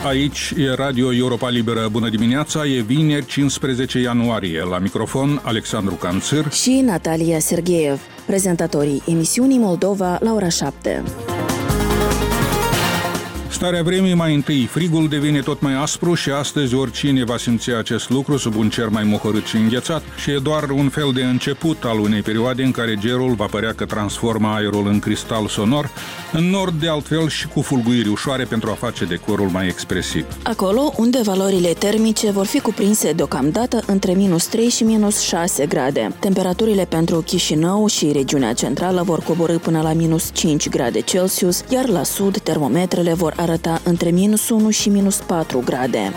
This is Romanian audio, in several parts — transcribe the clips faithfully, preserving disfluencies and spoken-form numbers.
Aici e Radio Europa Liberă. Bună dimineața, e vineri cincisprezece ianuarie. La microfon Alexandru Canțir și Natalia Sergeev, prezentatorii emisiunii Moldova la ora șapte. Starea vremii mai întâi. Frigul devine tot mai aspru și astăzi oricine va simți acest lucru sub un cer mai mohorât și înghețat și e doar un fel de început al unei perioade în care gerul va părea că transformă aerul în cristal sonor, în nord de altfel și cu fulguiri ușoare pentru a face decorul mai expresiv. Acolo unde valorile termice vor fi cuprinse deocamdată între minus trei și minus șase grade. Temperaturile pentru Chișinău și regiunea centrală vor coborî până la minus cinci grade Celsius, iar la sud termometrele vor arăta între minus unu și minus patru grade.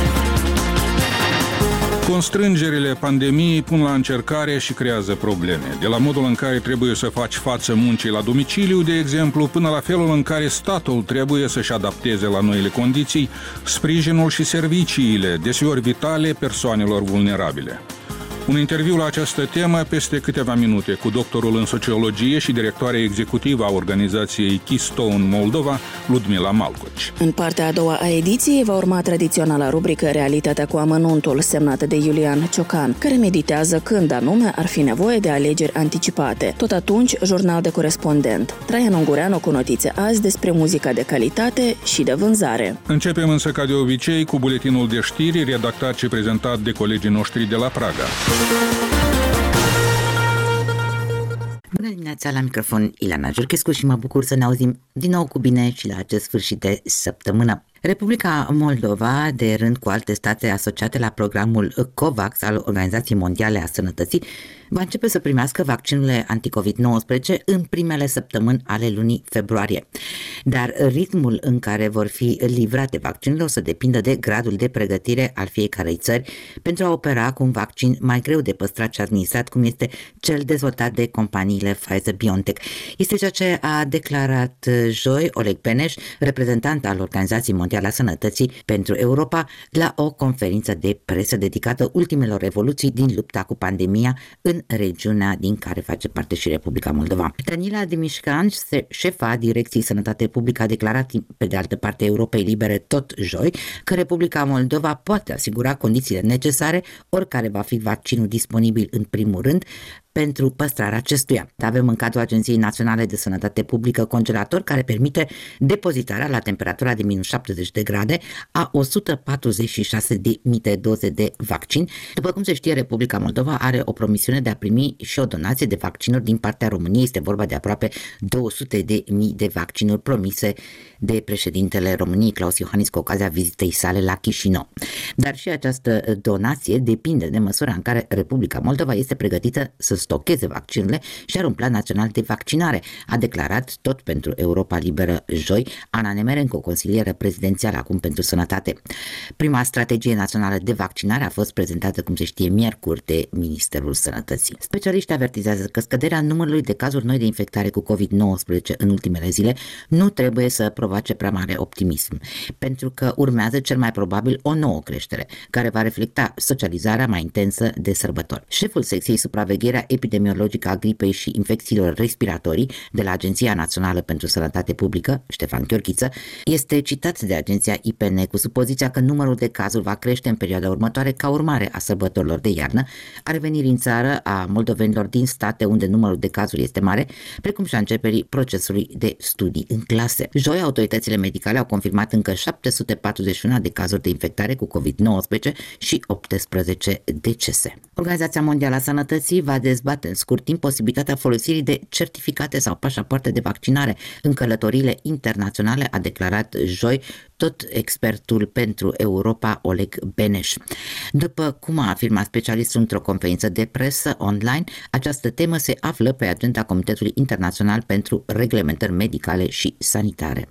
Constrângerile pandemiei pun la încercare și creează probleme. De la modul în care trebuie să faci față muncii la domiciliu, de exemplu, până la felul în care statul trebuie să-și adapteze la noile condiții sprijinul și serviciile, deseori vitale, persoanelor vulnerabile. Un interviu la această temă peste câteva minute cu doctorul în sociologie și directoarea executivă a organizației Keystone Moldova, Ludmila Malcoci. În partea a doua a ediției va urma tradiționala rubrică Realitatea cu amănuntul, semnată de Iulian Ciocan, care meditează când anume ar fi nevoie de alegeri anticipate. Tot atunci, jurnal de corespondent. Traian Ungureanu cu notițe azi despre muzica de calitate și de vânzare. Începem însă ca de obicei cu buletinul de știri redactat și prezentat de colegii noștri de la Praga. Bună dimineața, la microfon Ilana Jurchescu și mă bucur să ne auzim din nou cu bine și la acest sfârșit de săptămână. Republica Moldova, de rând cu alte state asociate la programul COVAX al Organizației Mondiale a Sănătății, va începe să primească vaccinurile anticovid nouăsprezece în primele săptămâni ale lunii februarie. Dar ritmul în care vor fi livrate vaccinurile o să depindă de gradul de pregătire al fiecarei țări pentru a opera cu un vaccin mai greu de păstrat și administrat, cum este cel dezvoltat de companiile Pfizer-BioNTech. Este ceea ce a declarat joi Oleg Beneș, reprezentant al Organizației Mondiale a Sănătății pentru Europa, la o conferință de presă dedicată ultimelor evoluții din lupta cu pandemia în regiunea din care face parte și Republica Moldova. Danila Dimișcan, șefa Direcției Sănătate Publică, a declarat pe de altă parte Europei Libere tot joi că Republica Moldova poate asigura condițiile necesare, oricare va fi vaccinul disponibil în primul rând, pentru păstrarea acestuia. Avem în cadrul Agenției Naționale de Sănătate Publică congelator care permite depozitarea la temperatura de minus șaptezeci de grade a o sută patruzeci și șase de mii de doze de vaccin. După cum se știe, Republica Moldova are o promisiune de a primi și o donație de vaccinuri din partea României. Este vorba de aproape două sute de mii de vaccinuri promise de președintele României, Claus Iohannis, cu ocazia vizitei sale la Chișinău. Dar și această donație depinde de măsura în care Republica Moldova este pregătită să stocheze vaccinurile și are un plan național de vaccinare, a declarat tot pentru Europa Liberă joi Ana Nemerenko, consilieră prezidențială acum pentru sănătate. Prima strategie națională de vaccinare a fost prezentată, cum se știe, miercuri de Ministerul Sănătății. Specialiștii avertizează că scăderea numărului de cazuri noi de infectare cu covid nouăsprezece în ultimele zile nu trebuie să provoace prea mare optimism, pentru că urmează cel mai probabil o nouă creștere, care va reflecta socializarea mai intensă de sărbători. Șeful secției supravegherea epidemiologică a gripei și infecțiilor respiratorii de la Agenția Națională pentru Sănătate Publică, Ștefan Chiorghiță, este citat de agenția I P N cu supoziția că numărul de cazuri va crește în perioada următoare ca urmare a sărbătorilor de iarnă, a revenirii în țară a moldovenilor din state unde numărul de cazuri este mare, precum și a începerii procesului de studii în clase. Joi, autoritățile medicale au confirmat încă șapte sute patruzeci și unu de cazuri de infectare cu covid nouăsprezece și optsprezece decese. Organizația Mondială a Sănătății va dezbate în scurt timp posibilitatea folosirii de certificate sau pașapoarte de vaccinare în călătoriile internaționale, a declarat joi tot expertul pentru Europa Oleg Beneș. După cum a afirmat specialistul într-o conferință de presă online, această temă se află pe agenda Comitetului Internațional pentru Reglementări Medicale și Sanitare.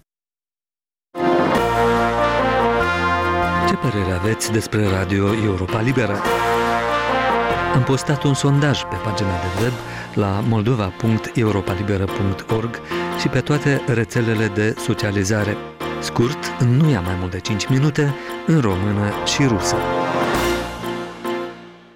Ce părere aveți despre Radio Europa Liberă? Am postat un sondaj pe pagina de web la moldova punct europa liberă punct org și pe toate rețelele de socializare. Scurt, nu ia mai mult de cinci minute, în română și rusă.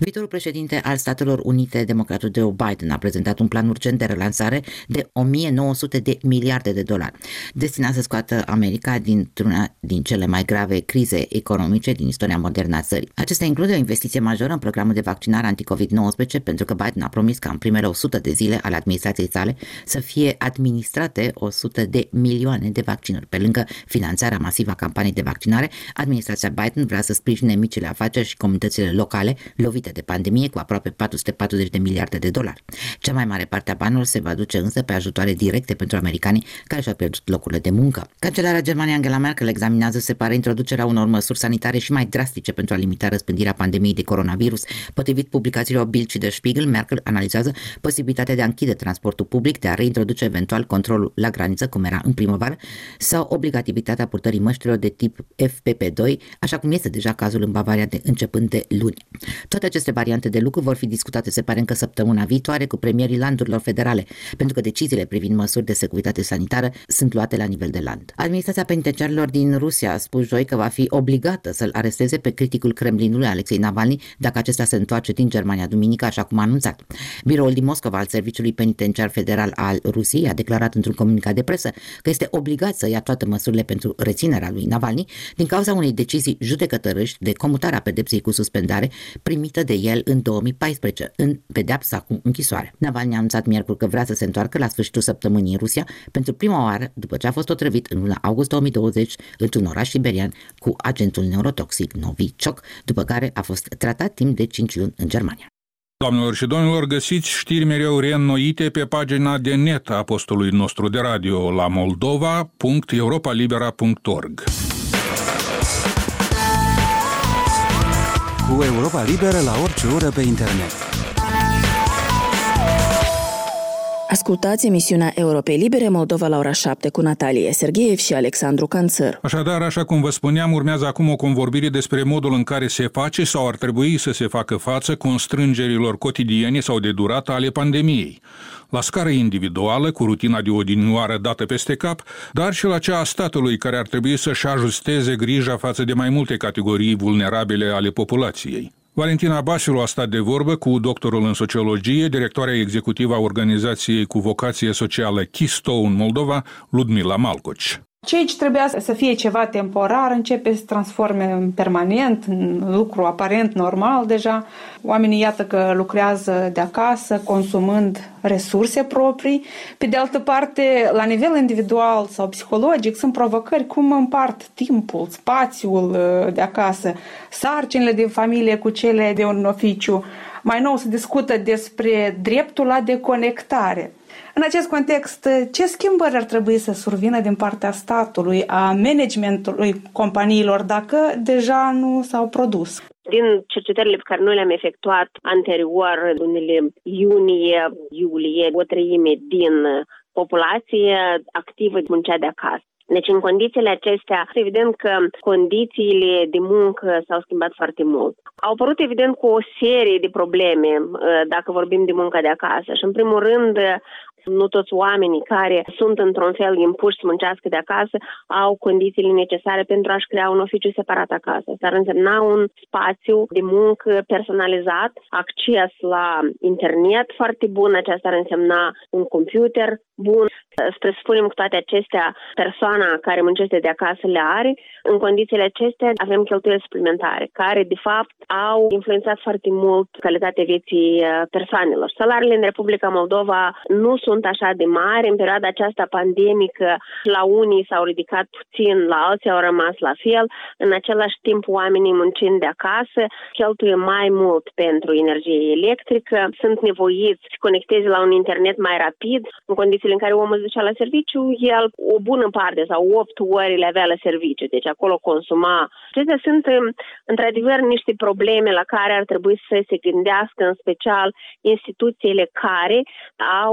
Viitorul președinte al Statelor Unite, democratul Joe Biden, a prezentat un plan urgent de relansare de o mie nouă sute de miliarde de dolari, destinat să scoată America dintr-una din cele mai grave crize economice din istoria modernă a țării. Acesta include o investiție majoră în programul de vaccinare anti-covid nouăsprezece, pentru că Biden a promis ca în primele o sută de zile ale administrației sale să fie administrate o sută de milioane de vaccinuri. Pe lângă finanțarea masivă a campaniei de vaccinare, administrația Biden vrea să sprijine micile afaceri și comunitățile locale lovite de pandemie cu aproape patru sute patruzeci de miliarde de dolari. Cea mai mare parte a banilor se va duce însă pe ajutoare directe pentru americanii care și-au pierdut locurile de muncă. Cancelarea Germaniei Angela Merkel examinează, se pare, introducerea unor măsuri sanitare și mai drastice pentru a limita răspândirea pandemiei de coronavirus. Potrivit publicațiilor Bild și Der Spiegel, Merkel analizează posibilitatea de a închide transportul public, de a reintroduce eventual controlul la graniță, cum era în primăvară, sau obligativitatea purtării măștilor de tip F P P doi, așa cum este deja cazul în Bavaria de începând de luni. Toate aceste variante de lucru vor fi discutate, se pare, încă săptămâna viitoare cu premierii landurilor federale, pentru că deciziile privind măsuri de securitate sanitară sunt luate la nivel de land. Administrația penitenciarilor din Rusia a spus joi că va fi obligată să-l aresteze pe criticul Kremlinului Alexei Navalny dacă acesta se întoarce din Germania duminică, așa cum a anunțat. Biroul din Moscova al Serviciului Penitenciar Federal al Rusiei a declarat într-un comunicat de presă că este obligat să ia toate măsurile pentru reținerea lui Navalny din cauza unei decizii judecătărești de comutare a pedepsei cu suspendare primită de el în două mii paisprezece, în pedeapsa cu închisoare. Navalny a anunțat miercuri că vrea să se întoarcă la sfârșitul săptămânii în Rusia pentru prima oară după ce a fost otrăvit în luna august două mii douăzeci într-un oraș siberian cu agentul neurotoxic Novichok, după care a fost tratat timp de cinci luni în Germania. Doamnelor și domnilor, găsiți știri mereu reînnoite pe pagina de net a postului nostru de radio la moldova punct europa libera punct org. Cu Europa Liberă la orice oră pe internet. Ascultați emisiunea Europei Libere Moldova la ora șapte cu Natalie Sergeev și Alexandru Canțăr. Așadar, așa cum vă spuneam, urmează acum o convorbire despre modul în care se face sau ar trebui să se facă față constrângerilor cotidiene sau de durată ale pandemiei. La scară individuală, cu rutina de odinioară dată peste cap, dar și la cea a statului, care ar trebui să-și ajusteze grija față de mai multe categorii vulnerabile ale populației. Valentina Basilu a stat de vorbă cu doctorul în sociologie, directoarea executivă a organizației cu vocație socială Keystone Moldova, Ludmila Malcoci. Ceea ce trebuia să fie ceva temporar începe să se transforme în permanent, în lucru aparent normal deja. Oamenii iată că lucrează de acasă, consumând resurse proprii. Pe de altă parte, la nivel individual sau psihologic, sunt provocări cum împart timpul, spațiul de acasă, sarcinile de familie cu cele de un oficiu. Mai nou se discută despre dreptul la deconectare. În acest context, ce schimbări ar trebui să survină din partea statului, a managementului companiilor, dacă deja nu s-au produs? Din cercetările pe care noi le-am efectuat anterior, lunile iunie, iulie, o treime din populație activă muncea de acasă. Deci în condițiile acestea, evident că condițiile de muncă s-au schimbat foarte mult. Au apărut evident cu o serie de probleme dacă vorbim de munca de acasă și în primul rând nu toți oamenii care sunt într-un fel impuși să muncească de acasă au condițiile necesare pentru a-și crea un oficiu separat acasă. Asta ar însemna un spațiu de muncă personalizat, acces la internet foarte bun, aceasta ar însemna un computer bun. Să spunem că toate acestea persoana care muncește de acasă le are. În condițiile acestea avem cheltuieli suplimentare care de fapt au influențat foarte mult calitatea vieții persoanelor. Salariile în Republica Moldova nu sunt așa de mari. În perioada aceasta pandemică la unii s-au ridicat puțin, la alții au rămas la fel. În același timp oamenii muncind de acasă cheltuie mai mult pentru energie electrică, sunt nevoiți să conecteze la un internet mai rapid. În condițiile în care omul se ducea la serviciu, el o bună parte sau opt ori le avea la serviciu, deci acolo consuma. Acestea sunt într-adevăr niște probleme la care ar trebui să se gândească în special instituțiile care au personal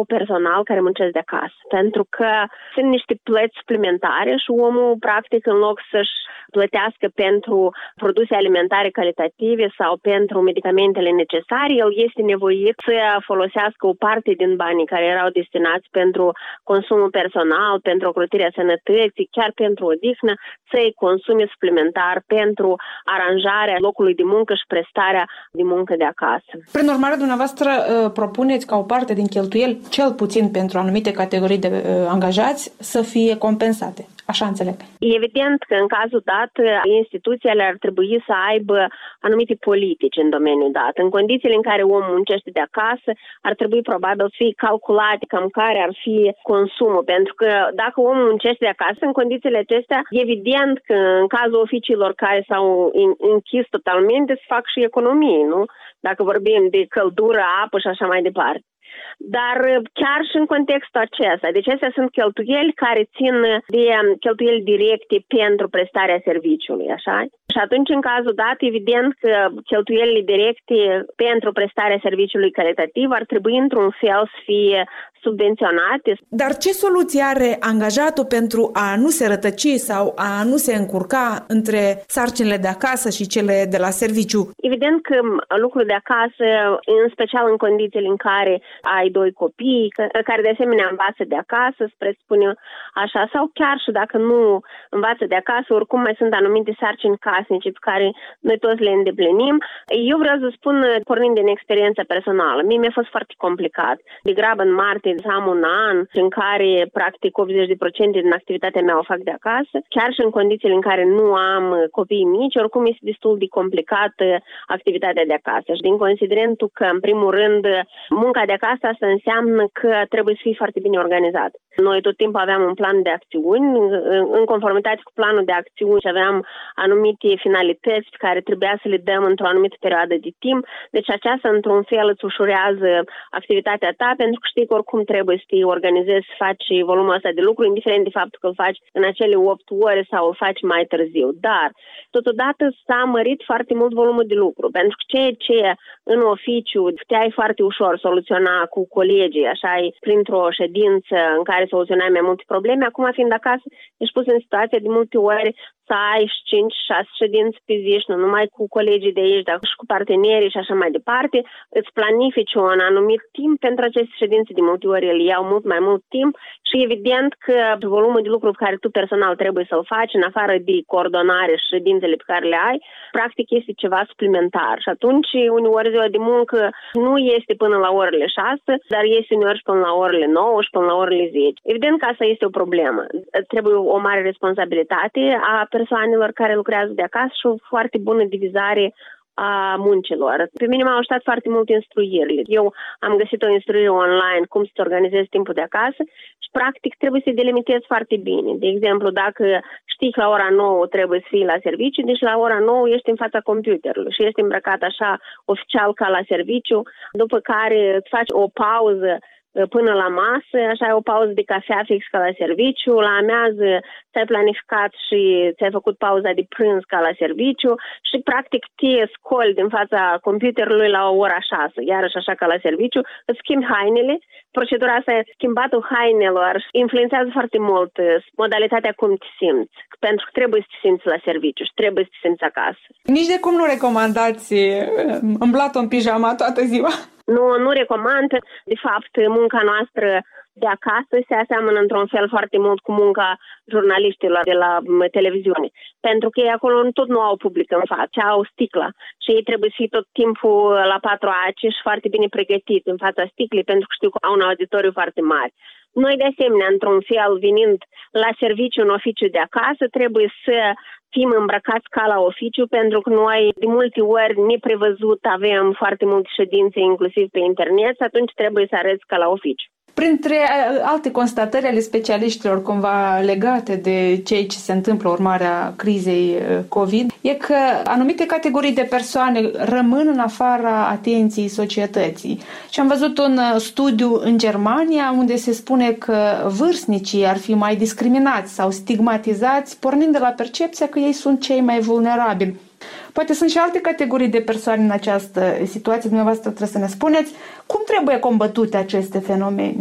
personal care muncesc de acasă, pentru că sunt niște plăți suplimentare și omul, practic, în loc să-și plătească pentru produse alimentare calitative sau pentru medicamentele necesare, el este nevoit să folosească o parte din banii care erau destinați pentru consumul personal, pentru ocrotirea sănătății, chiar pentru odihnă, să-i consume suplimentar pentru aranjarea locului de muncă și prestarea de muncă de acasă. Prin urmare, dumneavoastră propuneți ca o parte din cheltuieli, cel puțin pentru anumite categorii de angajați, să fie compensate. Așa înțeleg. E evident că în cazul dat, instituțiile ar trebui să aibă anumite politici în domeniul dat. În condițiile în care omul muncește de acasă, ar trebui probabil să fie calculate cam care ar fi consumul. Pentru că dacă omul muncește de acasă, în condițiile acestea, evident că în cazul oficiilor care s-au închis totalmente, se fac și economii, nu? Dacă vorbim de căldură, apă și așa mai departe. Dar chiar și în contextul acesta, deci acestea sunt cheltuieli care țin de cheltuieli directe pentru prestarea serviciului, așa? Și atunci, în cazul dat, evident că cheltuielile directe pentru prestarea serviciului calitativ ar trebui într-un fel să fie subvenționate. Dar ce soluție are angajatul pentru a nu se rătăci sau a nu se încurca între sarcinile de acasă și cele de la serviciu? Evident că lucrul de acasă, în special în condițiile în care ai doi copii, care de asemenea învață de acasă, spre spune așa, sau chiar și dacă nu învață de acasă, oricum mai sunt anumite sarcini casnice pe care noi toți le îndeplinim. Eu vreau să spun, pornind din experiența personală, mie mi-a fost foarte complicat. Degrabă în martie să am un an în care practic optzeci la sută din activitatea mea o fac de acasă, chiar și în condițiile în care nu am copii mici, oricum este destul de complicată activitatea de acasă. Și din considerentul că, în primul rând, munca de acasă asta înseamnă că trebuie să fii foarte bine organizat. Noi tot timpul aveam un plan de acțiuni, în conformitate cu planul de acțiuni aveam anumite finalități pe care trebuia să le dăm într-o anumită perioadă de timp, deci aceasta într-un fel îți ușurează activitatea ta, pentru că știi că oricum trebuie să te organizezi, să faci volumul ăsta de lucru, indiferent de faptul că îl faci în acele opt ore sau îl faci mai târziu. Dar, totodată s-a mărit foarte mult volumul de lucru, pentru că ceea ce în oficiu puteai foarte ușor soluționa cu colegii, așa, printr-o ședință în care soluționai mai multe probleme, acum fiind acasă, ești pus în situația de multe ori să ai cinci șase ședințe pe zi și nu numai cu colegii de aici, dar și cu partenerii și așa mai departe, îți planifici un anumit timp pentru aceste ședințe, de multe ori ele iau mult mai mult timp și evident că volumul de lucru pe care tu personal trebuie să-l faci, în afară de coordonare și ședințele pe care le ai, practic este ceva suplimentar și atunci uneori ziua de muncă nu este până la orele șase, dar este uneori și până la orele nouă și până la orele zece. Evident că asta este o problemă. Trebuie o mare responsabilitate a persoanelor care lucrează de acasă și o foarte bună divizare a muncilor. Pe mine m-au ajutat foarte mult instruirile. Eu am găsit o instruire online cum să te organizezi timpul de acasă și practic trebuie să-i delimitezi foarte bine. De exemplu, dacă știi că la ora nouă trebuie să fii la serviciu, deci la ora nouă ești în fața computerului și ești îmbrăcat așa oficial ca la serviciu, după care îți faci o pauză până la masă, așa ai o pauză de cafea fix ca la serviciu, la amiază ți-ai planificat și ți-ai făcut pauza de prânz ca la serviciu și practic te scoli din fața computerului la ora șase, iarăși așa ca la serviciu, îți schimbi hainele. Procedura asta, schimbatul hainelor, influențează foarte mult modalitatea cum te simți, pentru că trebuie să te simți la serviciu și trebuie să te simți acasă. Nici de cum nu recomandați îmblatul în pijama toată ziua? Nu, nu recomand. De fapt, munca noastră de acasă se aseamănă într-un fel foarte mult cu munca jurnaliștilor de la televiziune. Pentru că ei acolo tot nu au public în față, au sticla și ei trebuie să fie tot timpul la patru aci și foarte bine pregătiți în fața sticlei, pentru că știu că au un auditoriu foarte mare. Noi, de asemenea, într-un fel, venind la serviciu în oficiu de acasă, trebuie să fim îmbrăcați ca la oficiu, pentru că noi, de multe ori, neprevăzut, avem foarte multe ședințe, inclusiv pe internet, și atunci trebuie să arăți ca la oficiu. Printre alte constatări ale specialiștilor cumva legate de ceea ce se întâmplă urmarea crizei COVID, e că anumite categorii de persoane rămân în afara atenției societății. Și am văzut un studiu în Germania unde se spune că vârstnicii ar fi mai discriminați sau stigmatizați, pornind de la percepția că ei sunt cei mai vulnerabili. Poate sunt și alte categorii de persoane în această situație. Dumneavoastră trebuie să ne spuneți cum trebuie combătute aceste fenomene.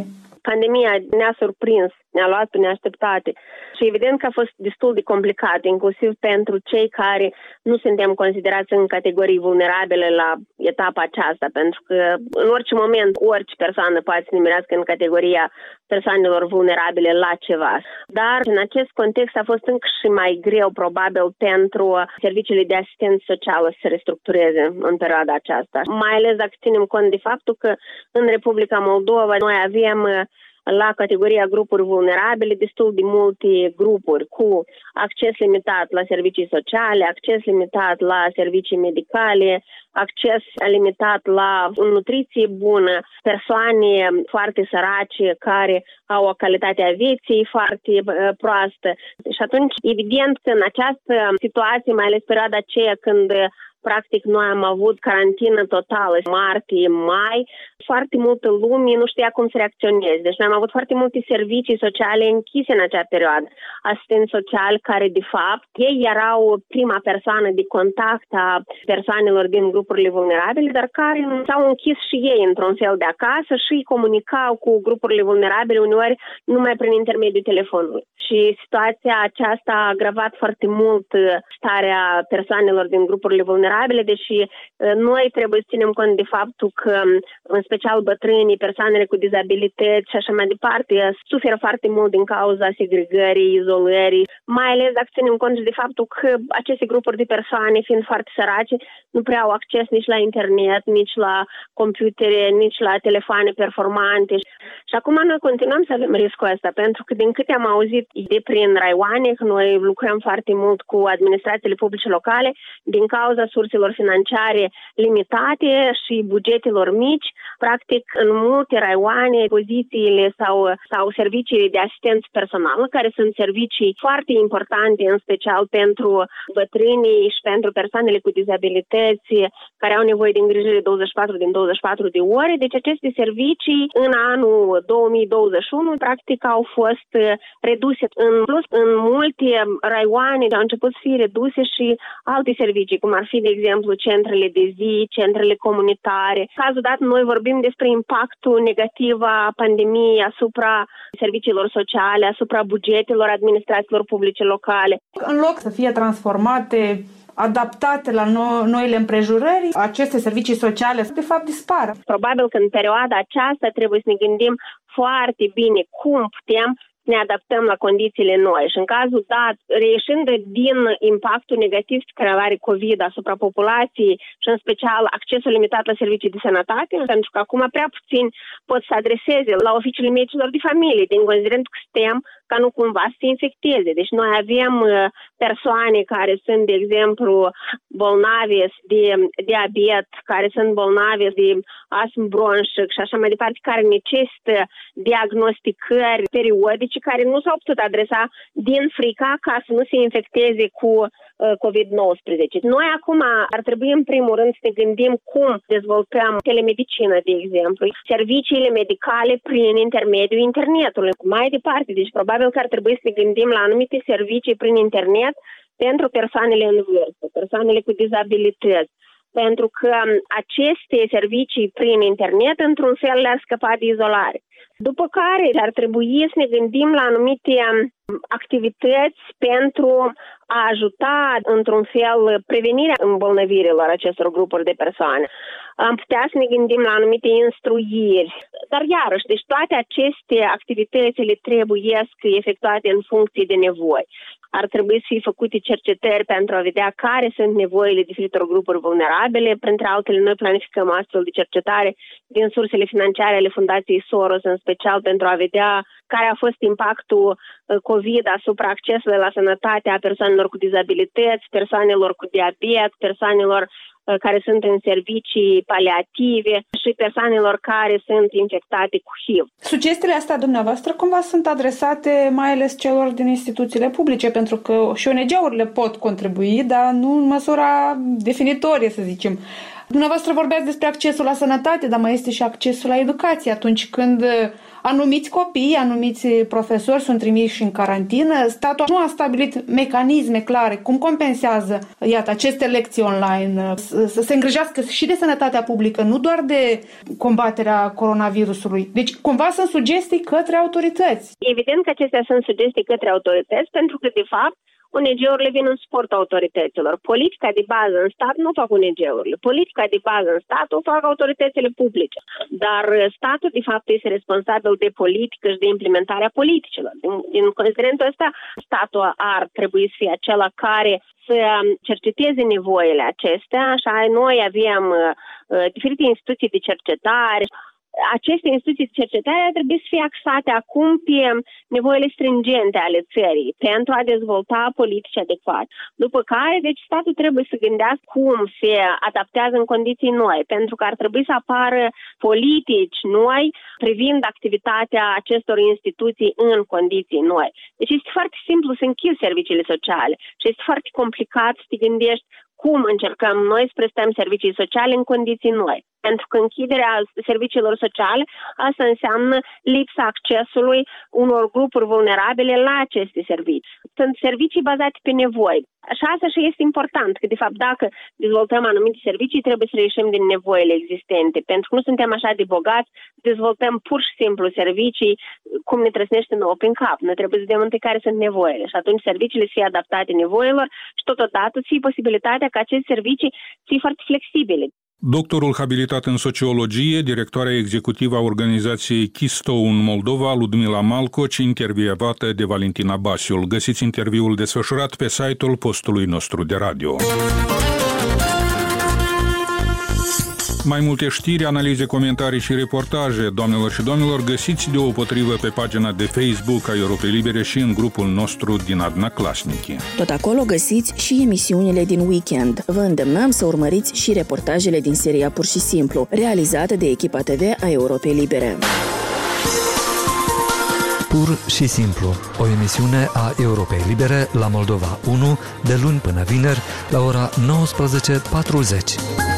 Pandemia ne-a surprins, ne-a luat pe neașteptate și evident că a fost destul de complicat, inclusiv pentru cei care nu suntem considerați în categorii vulnerabile la etapa aceasta, pentru că în orice moment orice persoană poate să numerească în categoria persoanelor vulnerabile la ceva. Dar în acest context a fost încă și mai greu probabil pentru serviciile de asistență socială să se restructureze în perioada aceasta. Mai ales dacă ținem cont de faptul că în Republica Moldova noi avem la categoria grupuri vulnerabile destul de multe grupuri cu acces limitat la servicii sociale, acces limitat la servicii medicale, acces limitat la nutriție bună, persoane foarte sărace care au o calitate a vieții foarte proastă. Și atunci, evident că în această situație, mai ales perioada aceea când practic noi am avut carantină totală, martie, mai, foarte multă lume nu știa cum să reacționeze. Deci noi am avut foarte multe servicii sociale închise în acea perioadă. Asistenți sociali care, de fapt, ei erau prima persoană de contact a persoanelor din grupurile vulnerabile, dar care s-au închis și ei într-un fel de acasă și comunicau cu grupurile vulnerabile uneori numai prin intermediul telefonului. Și situația aceasta a agravat foarte mult starea persoanelor din grupurile vulnerabile, deși noi trebuie să ținem cont de faptul că, în special bătrânii, persoanele cu dizabilități și așa mai departe, suferă foarte mult din cauza segregării, izolării, mai ales dacă ținem cont de faptul că aceste grupuri de persoane, fiind foarte sărace, nu prea au acces nici la internet, nici la computere, nici la telefoane performante. Și acum noi continuăm să avem riscul ăsta, pentru că din câte am auzit de prin raioane, că noi lucrăm foarte mult cu administrațiile publice locale, din cauza surselor financiare limitate și bugetelor mici, practic în multe raioane, pozițiile sau, sau serviciile de asistență personală, care sunt servicii foarte importante, în special pentru bătrânii și pentru persoanele cu dizabilități, care au nevoie de îngrijire douăzeci și patru din douăzeci și patru de ore. Deci aceste servicii în anul două mii douăzeci și unu practic au fost reduse. În plus, în multe raioane au început să fie reduse și alte servicii, cum ar fi, de exemplu, centrele de zi, centrele comunitare. În cazul dat, noi vorbim despre impactul negativ a pandemiei asupra serviciilor sociale, asupra bugetelor administrațiilor publice locale. În loc să fie transformate, adaptate la no- noile împrejurări, aceste servicii sociale, de fapt, dispar. Probabil că în perioada aceasta trebuie să ne gândim foarte bine cum putem ne adaptăm la condițiile noi și în cazul dat, reieșind din impactul negativ care are COVID asupra populației și în special accesul limitat la servicii de sănătate, pentru că acum prea puțin pot să adreseze la oficiile medicilor de familie, din considerent că suntem ca nu cumva să se infecteze. Deci noi avem persoane care sunt, de exemplu, bolnavi de diabet, care sunt bolnavi de astm bronșic și așa mai departe, care necesită diagnosticări periodice, care nu s-au putut adresa din frica ca să nu se infecteze cu covid nouăsprezece. Noi acum ar trebui în primul rând să ne gândim cum dezvoltăm telemedicină, de exemplu, serviciile medicale prin intermediul internetului. Mai departe, deci probabil că ar trebui să ne gândim la anumite servicii prin internet pentru persoanele în vârstă, persoanele cu dizabilități, pentru că aceste servicii prin internet într-un fel le-ar scăpa de izolare. După care ar trebui să ne gândim la anumite activități pentru a ajuta, într-un fel, prevenirea îmbolnăvirilor acestor grupuri de persoane. Am putea să ne gândim la anumite instruiri. Dar iarăși, deci toate aceste activități le trebuie efectuate în funcție de nevoi. Ar trebui să fie făcute cercetări pentru a vedea care sunt nevoile diferitor grupuri vulnerabile. Printre altele, noi planificăm astfel de cercetare din sursele financiare ale Fundației Soros, în special pentru a vedea care a fost impactul COVID asupra accesului la sănătate a persoanelor cu dizabilități, persoanelor cu diabet, persoanelor care sunt în servicii paliative și persoanelor care sunt infectate cu H I V. Sugestiile astea dumneavoastră cumva sunt adresate mai ales celor din instituțiile publice, pentru că și O N G-urile pot contribui, dar nu în măsura definitorie, să zicem. Dumneavoastră vorbeați despre accesul la sănătate, dar mai este și accesul la educație. Atunci când anumiți copii, anumiți profesori sunt trimiși în carantină, statul nu a stabilit mecanisme clare cum compensează, iată, aceste lecții online, să se îngrijească și de sănătatea publică, nu doar de combaterea coronavirusului. Deci, cumva sunt sugestii către autorități. Evident că acestea sunt sugestii către autorități, pentru că, de fapt, O N G-urile vin în suport autorităților. Politica de bază în stat nu fac O N G-urile. Politica de bază în stat o fac autoritățile publice. Dar statul, de fapt, este responsabil de politică și de implementarea politicilor. Din, din considerentul ăsta, statul ar trebui să fie acela care să cerceteze nevoile acestea. Așa, noi avem uh, diferite instituții de cercetare. Aceste instituții de cercetare trebuie să fie axate acum pe nevoile stringente ale țării pentru a dezvolta politici adecvate. După care, deci, statul trebuie să gândească cum se adaptează în condiții noi, pentru că ar trebui să apară politici noi privind activitatea acestor instituții în condiții noi. Deci este foarte simplu să închizi serviciile sociale și este foarte complicat să te gândești cum încercăm noi să prestăm servicii sociale în condiții noi. Pentru că închiderea serviciilor sociale, asta înseamnă lipsa accesului unor grupuri vulnerabile la aceste servicii. Sunt servicii bazate pe nevoi. Așa asta și este important, că de fapt dacă dezvoltăm anumite servicii, trebuie să ieșim din nevoile existente. Pentru că nu suntem așa de bogați, dezvoltăm pur și simplu servicii cum ne trăsnește nouă prin cap. Noi trebuie să vedem întâi care sunt nevoile și atunci serviciile să fie adaptate nevoilor și totodată să fie posibilitatea ca aceste servicii să fie foarte flexibile. Doctorul habilitat în sociologie, directoarea executivă a organizației Keystone în Moldova, Ludmila Malcoci, intervievată de Valentina Basiul. Găsiți interviul desfășurat pe site-ul postului nostru de radio. Mai multe știri, analize, comentarii și reportaje, doamnelor și domnilor, găsiți deopotrivă pe pagina de Facebook a Europei Libere și în grupul nostru din Adna Clasnici. Tot acolo găsiți și emisiunile din weekend. Vă îndemnăm să urmăriți și reportajele din seria Pur și Simplu, realizată de echipa T V a Europei Libere. Pur și Simplu, o emisiune a Europei Libere la Moldova unu, de luni până vineri, la ora nouăsprezece patruzeci.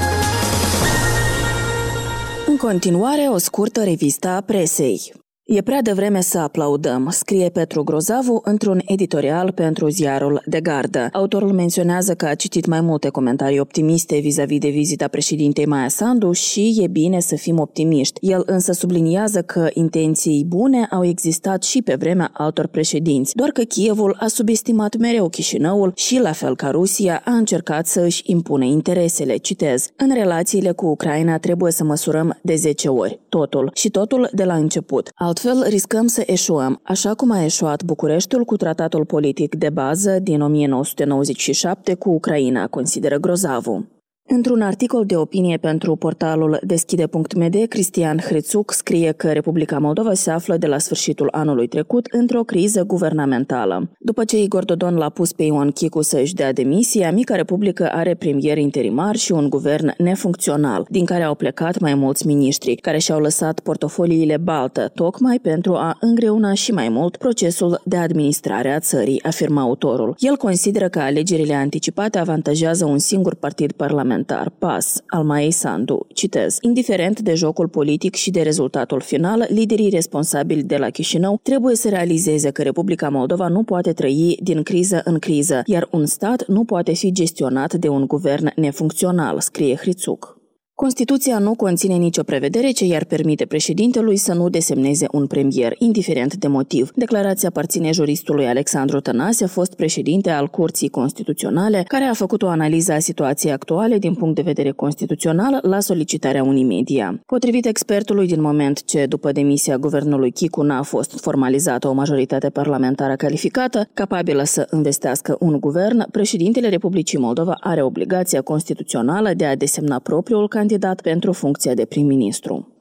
În continuare, o scurtă revistă a presei. E prea devreme să aplaudăm, scrie Petru Grozavu într-un editorial pentru ziarul De Gardă. Autorul menționează că a citit mai multe comentarii optimiste vis-a-vis de vizita președintei Maia Sandu și e bine să fim optimiști. El însă subliniază că intenții bune au existat și pe vremea altor președinți, doar că Kievul a subestimat mereu Chișinăul și, la fel ca Rusia, a încercat să își impună interesele. Citez: în relațiile cu Ucraina trebuie să măsurăm de zece ori totul și totul de la început. Altfel riscăm să eșuăm, așa cum a eșuat Bucureștiul cu tratatul politic de bază din o mie nouă sute nouăzeci și șapte cu Ucraina, consideră Grozavu. Într-un articol de opinie pentru portalul deschide punct m d, Cristian Hrițuc scrie că Republica Moldova se află de la sfârșitul anului trecut într-o criză guvernamentală. După ce Igor Dodon l-a pus pe Ion Chicu să își dea demisia, mica republică are premier interimar și un guvern nefuncțional, din care au plecat mai mulți miniștri, care și-au lăsat portofoliile baltă, tocmai pentru a îngreuna și mai mult procesul de administrare a țării, afirma autorul. El consideră că alegerile anticipate avantajează un singur partid parlamentar, P A S, al Maiei Sandu. Citez: indiferent de jocul politic și de rezultatul final, liderii responsabili de la Chișinău trebuie să realizeze că Republica Moldova nu poate trăi din criză în criză, iar un stat nu poate fi gestionat de un guvern nefuncțional, scrie Hrițuc. Constituția nu conține nicio prevedere ce i-ar permite președintelui să nu desemneze un premier, indiferent de motiv. Declarația aparține juristului Alexandru Tănase, fost președinte al Curții Constituționale, care a făcut o analiză a situației actuale din punct de vedere constituțional la solicitarea unui media. Potrivit expertului, din moment ce după demisia guvernului Chicu n-a fost formalizată o majoritate parlamentară calificată, capabilă să învestească un guvern, președintele Republicii Moldova are obligația constituțională de a desemna propriul candidat candidat pentru funcția de prim-ministru.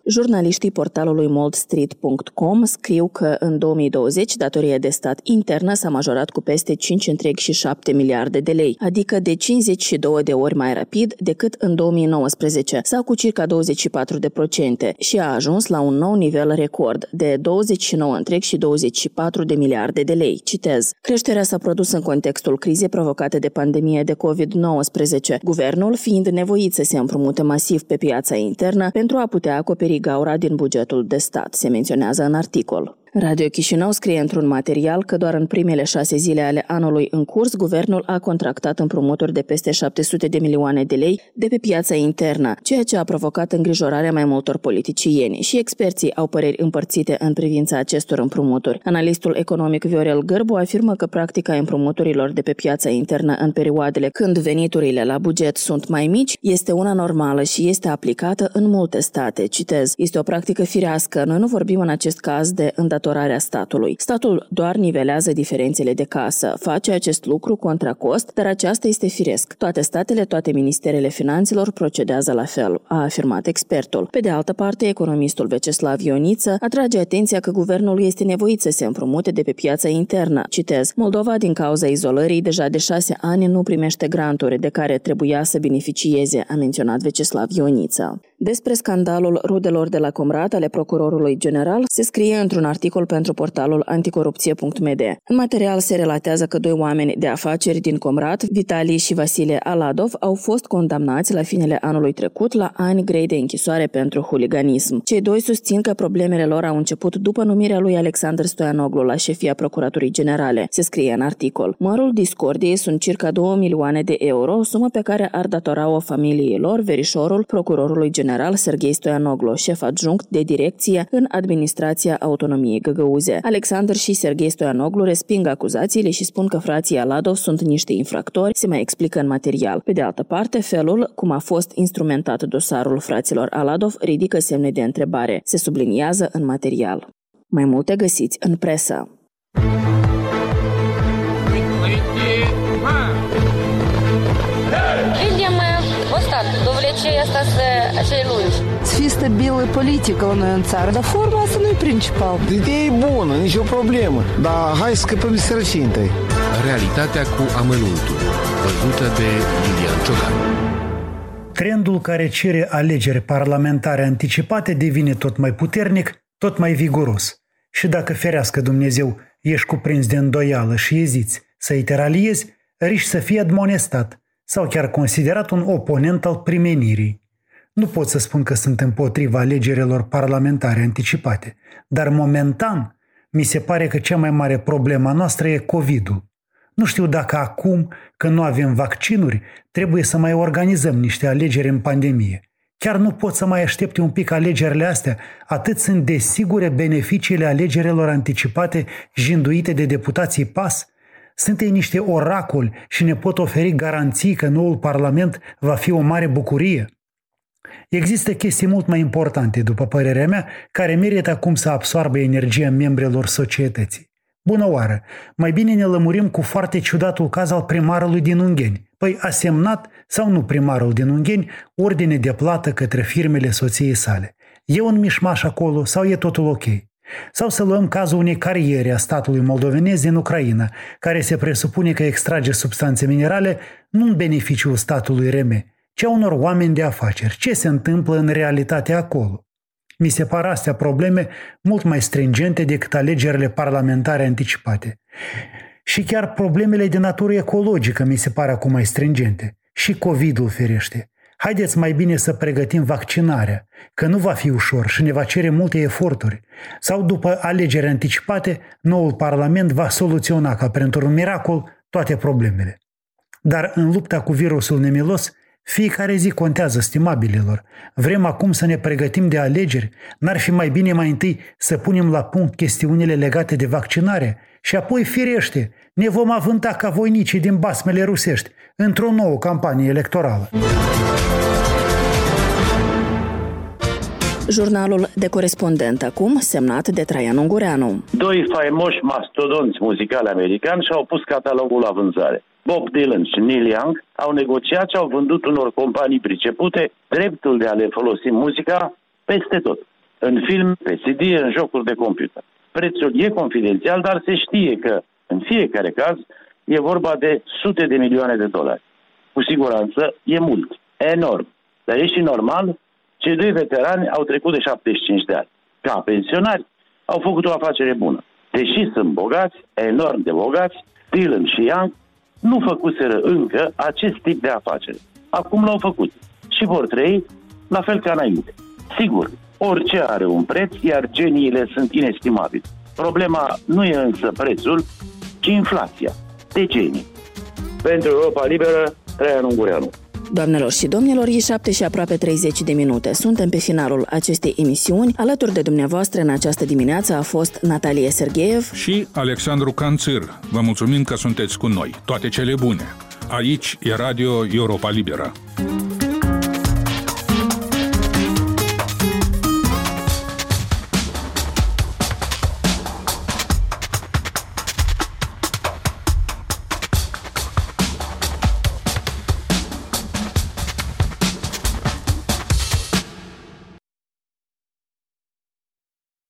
Jurnaliștii portalului moldstreet punct com scriu că în două mii douăzeci datoria de stat internă s-a majorat cu peste cinci virgulă șapte miliarde de lei, adică de cincizeci și două de ori mai rapid decât în două mii nouăsprezece, sau cu circa douăzeci și patru de procente, și a ajuns la un nou nivel record de douăzeci și nouă virgulă douăzeci și patru de miliarde de lei. Citez: creșterea s-a produs în contextul crizei provocate de pandemie de covid nouăsprezece, guvernul fiind nevoit să se împrumute masiv pe piața internă pentru a putea acoperi gaura din bugetul de stat, se menționează în articol. Radio Chișinău scrie într-un material că doar în primele șase zile ale anului în curs, guvernul a contractat împrumuturi de peste șapte sute de milioane de lei de pe piața internă, ceea ce a provocat îngrijorarea mai multor politicieni, și experții au păreri împărțite în privința acestor împrumuturi. Analistul economic Viorel Gârbu afirmă că practica împrumuturilor de pe piața internă în perioadele când veniturile la buget sunt mai mici este una normală și este aplicată în multe state. Citez: este o practică firească. Noi nu vorbim în acest caz de îndatorare statului. Statul doar nivelează diferențele de casă. Face acest lucru contra cost, dar aceasta este firesc. Toate statele, toate ministerele finanțelor procedează la fel, a afirmat expertul. Pe de altă parte, economistul Veceslav Ioniță atrage atenția că guvernul este nevoit să se împrumute de pe piața internă. Citez: Moldova, din cauza izolării, deja de șase ani nu primește granturi de care trebuia să beneficieze, a menționat Veceslav Ioniță. Despre scandalul rudelor de la Comrat ale procurorului general se scrie într-un articol pentru portalul anticorupție punct m d. În material se relatează că doi oameni de afaceri din Comrat, Vitali și Vasile Aladov, au fost condamnați la finele anului trecut la ani grei de închisoare pentru huliganism. Cei doi susțin că problemele lor au început după numirea lui Alexandru Stoianoglu la șefia Procuraturii Generale, se scrie în articol. Mărul discordiei sunt circa două milioane de euro, o sumă pe care ar datora-o familiei lor verișorul procurorului general Serghei Stoianoglu, șef adjunct de direcție în administrația autonomiei Găgăuze. Alexandru și Serghei Stoianoglu resping acuzațiile și spun că frații Aladov sunt niște infractori, se mai explică în material. Pe de altă parte, felul cum a fost instrumentat dosarul fraților Aladov ridică semne de întrebare, se subliniază în material. Mai multe găsiți în presă. Să fie stabilă politică la noi în țară, dar forma asta nu e principal. Ideea e bună, nicio problemă, dar hai să scăpăm de sărăcie întâi. Realitatea cu amănuntul, văzută de Lilian Ciocan. Trendul care cere alegeri parlamentare anticipate devine tot mai puternic, tot mai viguros. Și dacă, ferească Dumnezeu, ești cuprins de îndoială și eziți să-i te raliezi, riști să fii admonestat sau chiar considerat un oponent al primenirii. Nu pot să spun că sunt împotriva alegerilor parlamentare anticipate, dar momentan mi se pare că cea mai mare problemă noastră e COVID-ul. Nu știu dacă acum, când nu avem vaccinuri, trebuie să mai organizăm niște alegeri în pandemie. Chiar nu pot să mai aștepte un pic alegerile astea, atât sunt desigure beneficiile alegerilor anticipate jinduite de deputații P A S. Sunt ei niște oracoli și ne pot oferi garanții că noul Parlament va fi o mare bucurie. Există chestii mult mai importante, după părerea mea, care merită acum să absoarbă energia membrilor societății. Bună oară! Mai bine ne lămurim cu foarte ciudatul caz al primarului din Ungheni. Păi a semnat sau nu primarul din Ungheni ordine de plată către firmele soției sale. E un mișmaș acolo sau e totul ok? Sau să luăm cazul unei cariere a statului moldovenesc din Ucraina, care se presupune că extrage substanțe minerale nu în beneficiul statului R M, ci a unor oameni de afaceri. Ce se întâmplă în realitate acolo? Mi se par astea probleme mult mai stringente decât alegerile parlamentare anticipate. Și chiar problemele de natură ecologică mi se par acum mai stringente. Și COVID-ul ferește. Haideți mai bine să pregătim vaccinarea, că nu va fi ușor și ne va cere multe eforturi. Sau după alegeri anticipate, noul Parlament va soluționa ca printr-un miracol toate problemele. Dar în lupta cu virusul nemilos, fiecare zi contează, stimabililor. Vrem acum să ne pregătim de alegeri? N-ar fi mai bine mai întâi să punem la punct chestiunile legate de vaccinare? Și apoi, firește, ne vom avânta ca voinicii din basmele rusești într-o nouă campanie electorală. Jurnalul de corespondent acum, semnat de Traian Ungureanu. Doi faimoși mastodonți muzicali americani și-au pus catalogul la vânzare. Bob Dylan și Neil Young au negociat și au vândut unor companii pricepute dreptul de a le folosi muzica peste tot. în film, pe C D, în jocuri de computer. Prețul e confidențial, dar se știe că, în fiecare caz, e vorba de sute de milioane de dolari. Cu siguranță e mult, enorm. Dar e și normal, cei doi veterani au trecut de șaptezeci și cinci de ani. Ca pensionari, au făcut o afacere bună. Deși sunt bogați, enorm de bogați, Dylan și Young nu făcuseră încă acest tip de afacere. Acum l-au făcut și vor trăi la fel ca înainte. Sigur, orice are un preț, iar geniile sunt inestimabile. Problema nu e însă prețul, ci inflația. De genii. Pentru Europa Liberă, Traian Ungureanu. Doamnelor și domnilor, e șapte și aproape treizeci de minute. Suntem pe finalul acestei emisiuni. Alături de dumneavoastră în această dimineață a fost Natalia Sergeev și Alexandru Canțir. Vă mulțumim că sunteți cu noi. Toate cele bune. Aici e Radio Europa Liberă.